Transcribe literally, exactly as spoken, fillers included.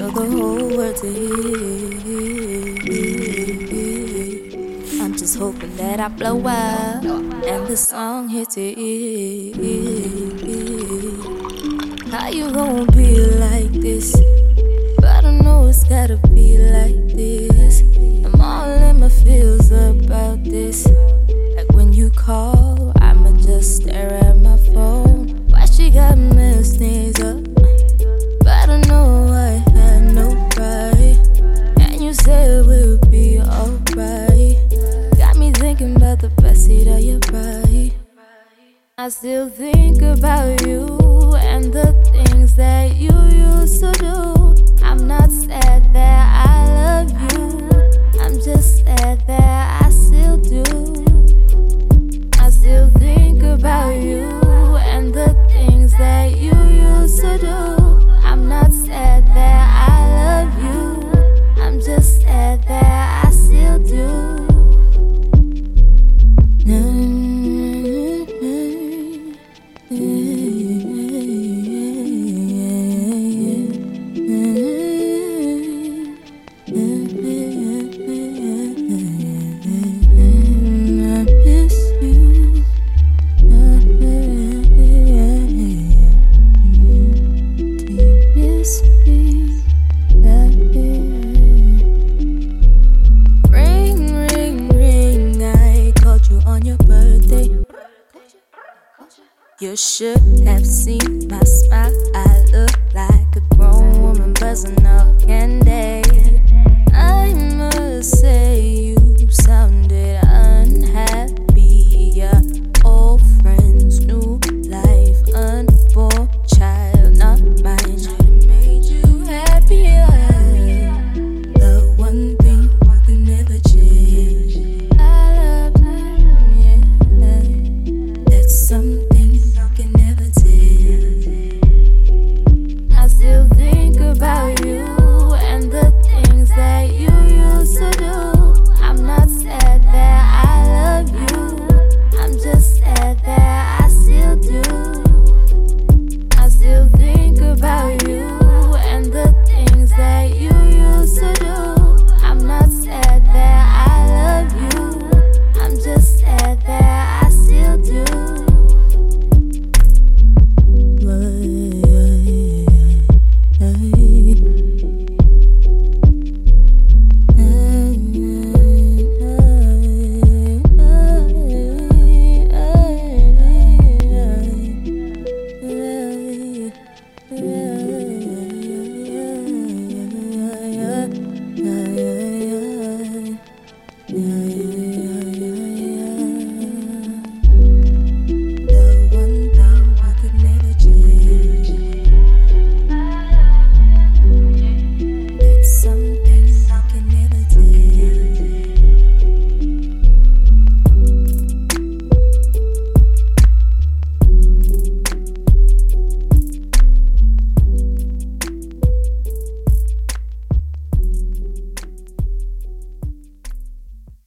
tell the whole world to hear. I'm just hoping that I blow up and the song hits it. How you gonna be like this? But I know it's gotta be like this. I'm all in my feels about this. Like when you call, I'ma just stare at my phone. Why she got messed things up? But I know I had no right. And you said we'll be alright. Got me thinking about the backseat of your ride. I still think about you and the things that you used to do. I'm not sad that I love you, I'm just sad that I still do. I still think about you and the things that you used to do. I'm not sad that I love you, I'm just sad that I still do. You should have seen my smile. I look like a grown woman buzzing off candy. I must say you sounded unhappy. Your old friends, new life, unborn child, not mine. Should've made you happier. The one thing you can never change. I love you, yeah. That's something about you and the things that you used to do. I'm not sad that I love you, I'm just sad that I still do. I still think about you and the things that you used to do. I'm not sad that I love you, I'm just sad that I still do. Yeah.